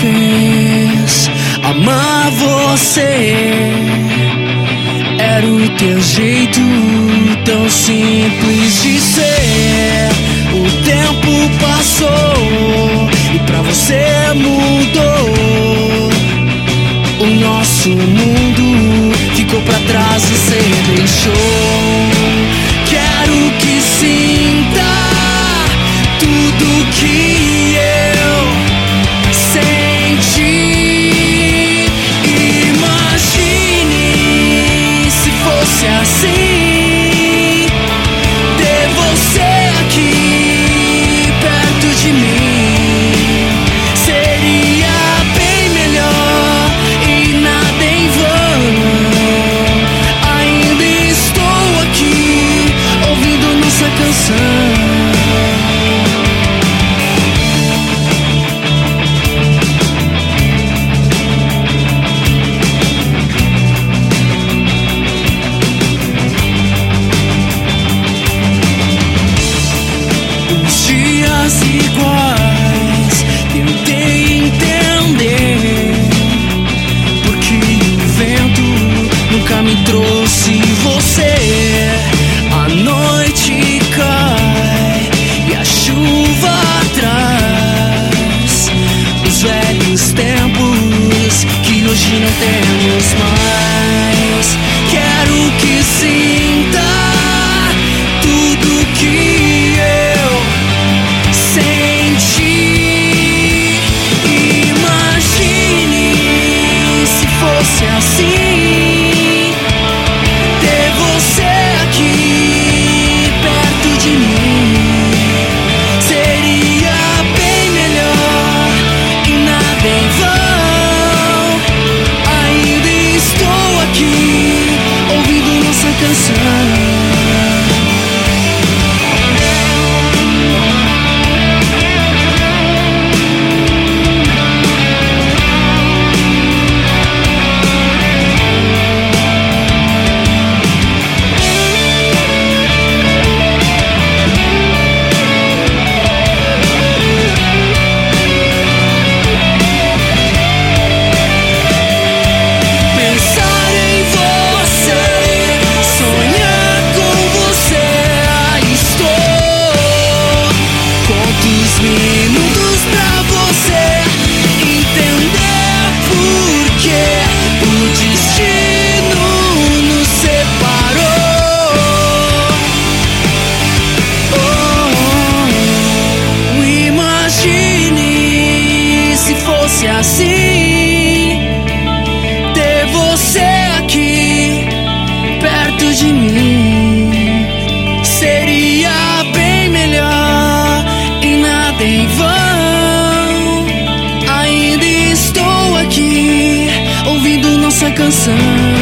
fez amar você. Era o teu jeito tão simples de ser. O tempo passou e pra você mudou. O nosso mundo ficou pra trás e cê deixou. Quero que sinta tudo que eu senti. Imagine se fosse assim, ter você aqui perto de mim. Seria bem melhor e nada em vão. Ainda estou aqui ouvindo nossa canção. Iguais, tentei entender porque o vento nunca me trouxe você. A noite cai e a chuva traz os velhos tempos que hoje não temos mais. Quero que sinta tudo que eu senti. Imagine se fosse assim, ter você aqui perto de mim. Seria bem melhor e nada em vão. Ainda estou aqui ouvindo nossa canção. Minutos pra você entender por que o destino nos separou. Imagine se fosse assim, ter você aqui perto de mim. Seria bem melhor e nada em vão. Ainda estou aqui ouvindo nossa canção.